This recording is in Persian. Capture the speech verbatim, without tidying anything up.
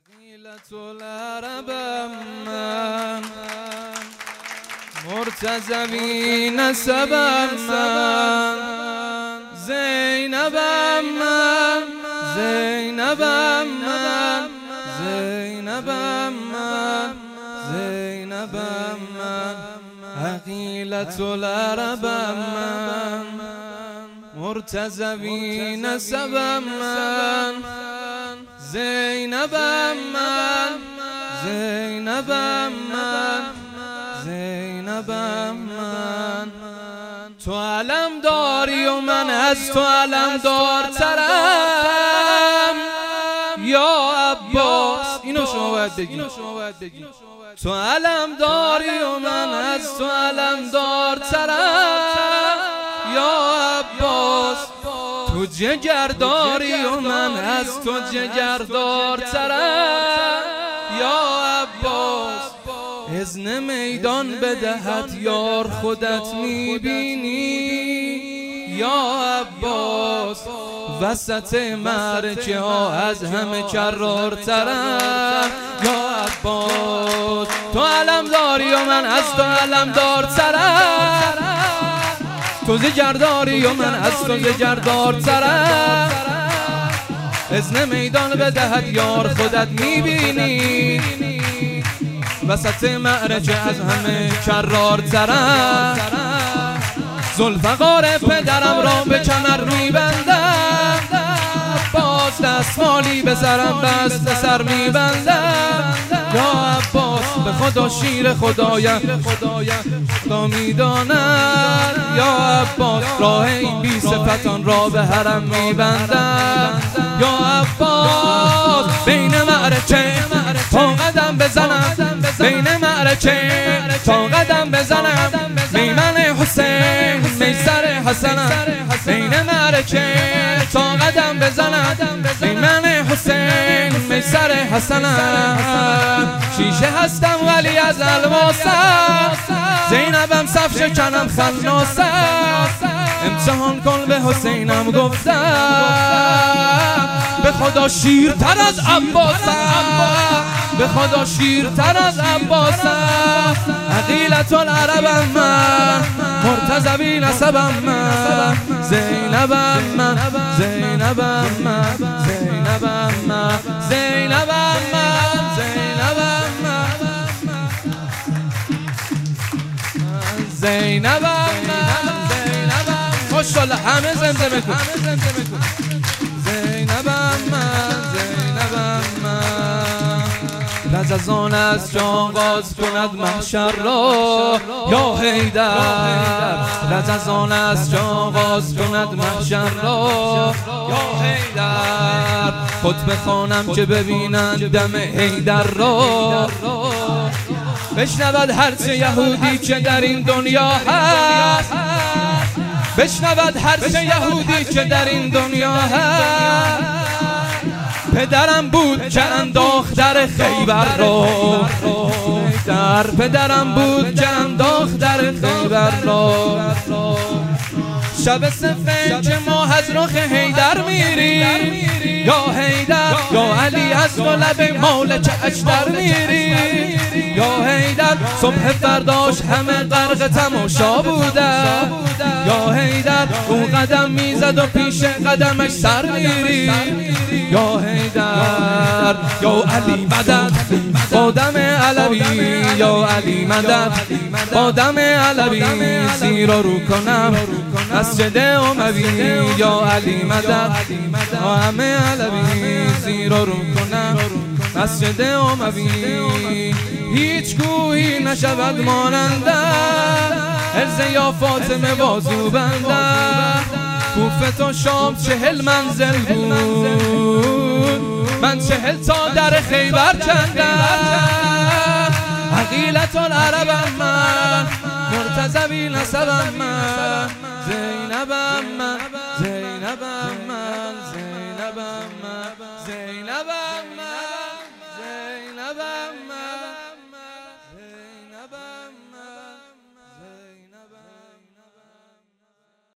عقیلة العربم من مرتضوی نسبم من زینبم من زینبم من زینبم من زینبم من عقیلة العربم من مرتضوی نسبم من زینبم من زینبم من زینبم من تو علم داری و من از تو علم دارترم یا عباس. اینو شما باید بگید. تو علم داری و من از تو علم دارترم یا عباس. تو جگر داری و من از تو جگر دارترم یا عباس. اذن میدان بدهد یار خودت میبینی یا عباس. وسط معرکه ها از همه کرارترم یا عباس. تو علم داری و من از تو علم دارترم. تو جگر داری و من از تو جگر دارترم. اذن میدان بدهد یار خودت میبینی وسط معرکه از همه کرارترم. ذوالفقار پدرم را به کمر میبندم. عباس دستمالی به سرم بست به سر میبندم یا عباس. به خدا شیر خدایم خدا میداند یا عباس. راه این بی صفتان را به حرم میبندم یا عباس. بین معرکه تا قدم بزنم بین معرکه تا قدم بزنم میمن حسین میسر حسنم. بین معرکه تا قدم بزنم میمن حسین میسر حسنم. شیشه هستم ولی از الماسم زینبم صف شکنم خناسم. امتحان کن به حسینم گفتم به خدا شیرتر از عباسم به خدا شیرتر از عباسم. عقیلة العربم من مرتضوی نسبم من زینبم من زینبم من زینبم من زینبم من زینبم من زینبم من زینبم. خوشحاله همه زمزمه کن. زینبم من زینبم من لرزان از جان باز کند محشر را یا حیدر. لرزان از جان باز کند محشر را یا حیدر. خود بخوانم که ببینند دم حیدر را. بشنود هرچه یهودی که در این دنیا هست. بشنود هرچه یهودی که در این دنیا هست. پدرم بود که انداخت در خیبر را. در پدرم بود که انداخت در خیبر را. شب سفید که ما از رخ حیدر میریم یا حیدر یا علی از تو لب مالک اشتر میریم یا حیدر. صبح فرداش همه غرق تماشا بودن یا حیدر. او قدم میزد و پیش قدمش سر میریم یا حیدر. یا علی مدد با دم علوی یا علی مدد با دم علوی. زیر و رو کنم مسجد اموی یا علی مدد با همه علوی. زیر و رو کنم مسجد اموی. هیچ گویی نشود ماننده عرض یا فاطمه بازو بنده. کوفه تا شام چهل منزل بود من چهل تا در خیبر کندم. عقیلة العربم من مرتضوی نسبم من زینبم من زینبم من زینبم من زینبم